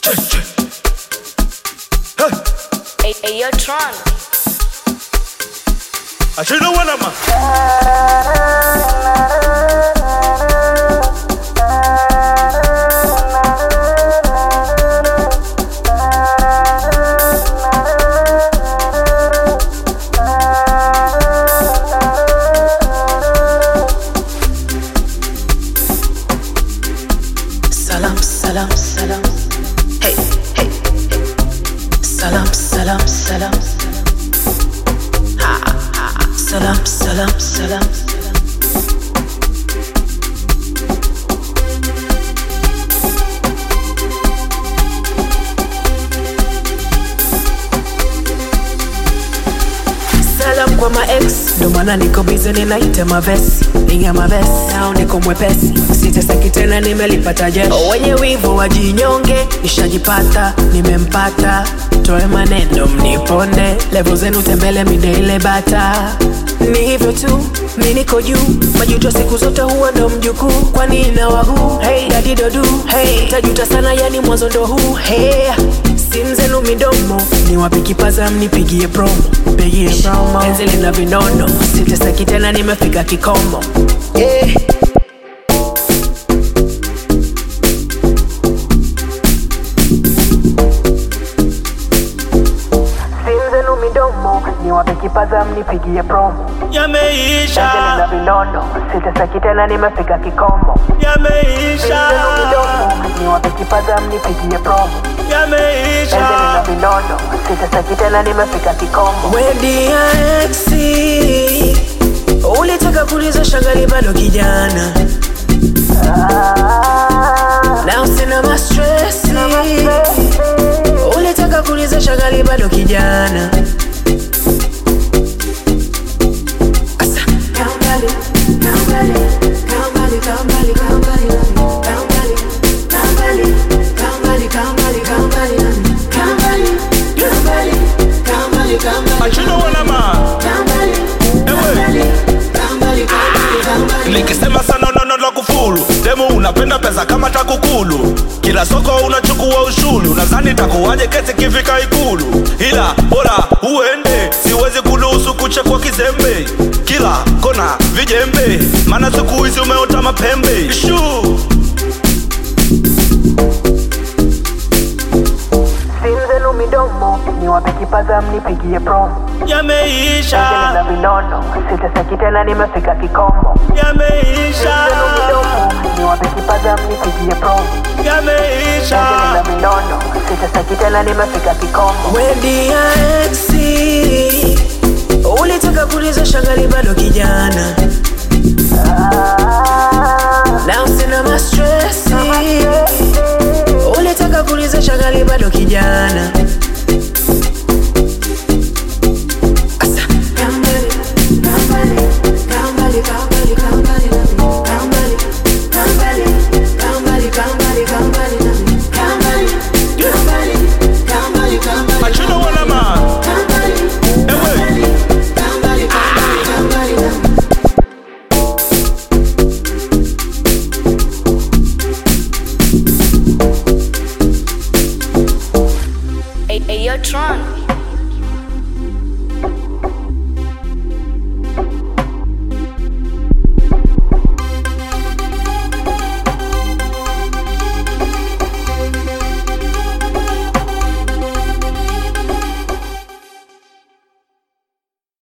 Hey, yo, Tron. I should know what I'm Salam, salam, salam. Hey, hey, hey. Salam, salam, salam. Ha, ha. Salam, salam, salam. Salam kwa ma ex, ndo maana niko busy ninaita mavesi. Inga mavesi, nao niko mwepesi. Siteseki tena nimelipata jeshi. Wenye wivu wajinyonge, nishajipata, nimempata. Toe maneno mniponde, level zenu tembele mide ile bata. Ni hivyo tu, mi niko juu. Majuto siku zote huwa ndo mjukuu. Kwani inawahu, hey, dadi dodu, hey. Tajuta sana yani mwanzo ndo huu, hey. Simu zenu midomo, ni wapi kipaza mnipigie promo. Pigie promo, enzi lina vinono. Siteseki tena nimefika kikomo, yeah. Simu zenu midomo, ni wapi kipaza mnipigie promo. Yameisha, enzi lina vinono. Siteseki tena nimefika kikomo. yameisha, Simu zenu midomo, ni wapi kipaza mnipigie promo. yameisha. Siteseki tena nimefika kikomo. Wedi ya exi, ulitaka kuliza shagali bado kijana. Now sina ma stressi, ulitaka kuliza shagali bado kijana. Asa, kambali, kambali, kambali, kambali, kambali, kambali, kambali, kambali, kambali, kambali, I should know what I'm nikisema sana unaona kufuru. Demu unapenda pesa kama takukulu. Kila soko unachukua ushuru. Nadhani takuwaje kesi kifika Ikulu. Ila bora uende, siwezi kuruhusu kuchekwa kizembe. Kila kona vijembe, maana siku hizi umeota mapembe. Shoo. Simu zenu midomo, ni wapi kipaza mnipigie promo. Yameisha, na vinono, siteseki tena nimefika kikomo. yameisha, Simu zenu midomo, ni wapi kipaza mnipigie promo. yameisha. na vinono, siteseki tena nimefika kikomo. Wedi ya exi, ulitaka kuliza shagali bado kijana. Now sina ma stressi, ulitaka kuliza shagali bado kijana.